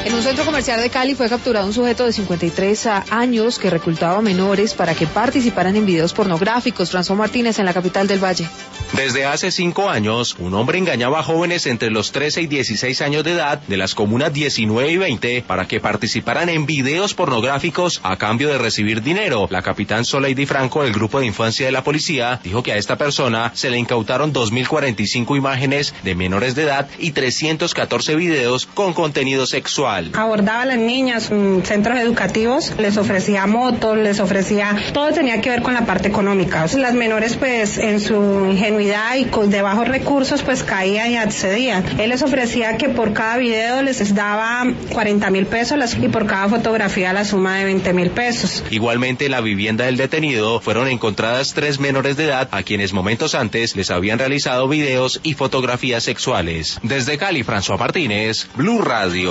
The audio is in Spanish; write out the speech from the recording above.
En un centro comercial de Cali fue capturado un sujeto de 53 años que reclutaba menores para que participaran en videos pornográficos. François Martínez, en la capital del Valle. Desde hace 5 años, un hombre engañaba a jóvenes entre los 13 y 16 años de edad de las comunas 19 y 20 para que participaran en videos pornográficos a cambio de recibir dinero. La capitán Soleidy Franco del Grupo de Infancia de la Policía dijo que a esta persona se le incautaron 2.045 imágenes de menores de edad y 314 videos con contenido sexual. Abordaba a las niñas en centros educativos, les ofrecía motos, les ofrecía, todo tenía que ver con la parte económica. Las menores pues en su ingenuidad y de bajos recursos pues caían y accedían. Él les ofrecía que por cada video les daba 40.000 pesos y por cada fotografía la suma de 20.000 pesos. Igualmente en la vivienda del detenido fueron encontradas 3 menores de edad a quienes momentos antes les habían realizado videos y fotografías sexuales. Desde Cali, François Martínez, Blue Radio.